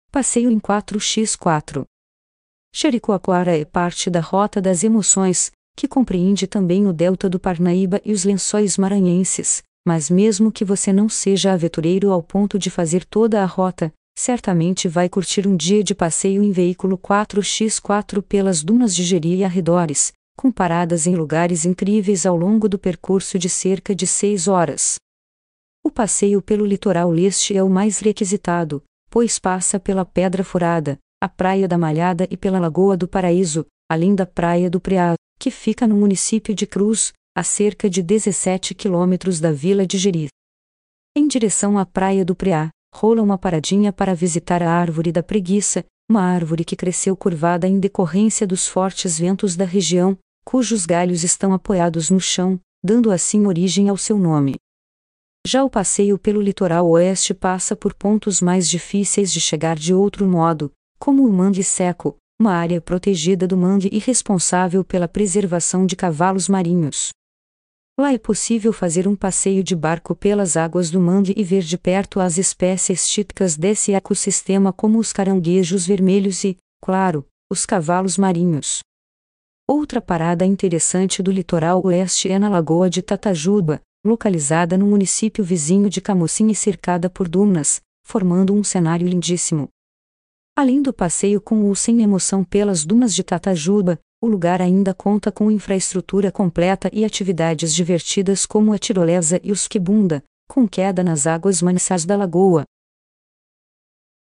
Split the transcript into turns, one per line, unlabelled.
Passeio em 4x4. Jericoacoara é parte da Rota das Emoções, que compreende também o delta do Parnaíba e os Lençóis Maranhenses, mas mesmo que você não seja aventureiro ao ponto de fazer toda a rota, certamente vai curtir um dia de passeio em veículo 4x4 pelas dunas de Jeri e arredores, com paradas em lugares incríveis ao longo do percurso de cerca de 6 horas. O passeio pelo litoral leste é o mais requisitado, pois passa pela Pedra Furada, a Praia da Malhada e pela Lagoa do Paraíso, além da Praia do Preá, que fica no município de Cruz, a cerca de 17 quilômetros da vila de Jeri. Em direção à Praia do Preá, rola uma paradinha para visitar a Árvore da Preguiça, uma árvore que cresceu curvada em decorrência dos fortes ventos da região, cujos galhos estão apoiados no chão, dando assim origem ao seu nome. Já o passeio pelo litoral oeste passa por pontos mais difíceis de chegar de outro modo, como o Mangue Seco, uma área protegida do mangue e responsável pela preservação de cavalos marinhos. Lá é possível fazer um passeio de barco pelas águas do mangue e ver de perto as espécies típicas desse ecossistema como os caranguejos vermelhos e, claro, os cavalos marinhos. Outra parada interessante do litoral oeste é na Lagoa de Tatajuba, localizada no município vizinho de Camocim e cercada por dunas, formando um cenário lindíssimo. Além do passeio com ou sem emoção pelas dunas de Tatajuba, o lugar ainda conta com infraestrutura completa e atividades divertidas como a tirolesa e o esquibunda, com queda nas águas mansadas da lagoa,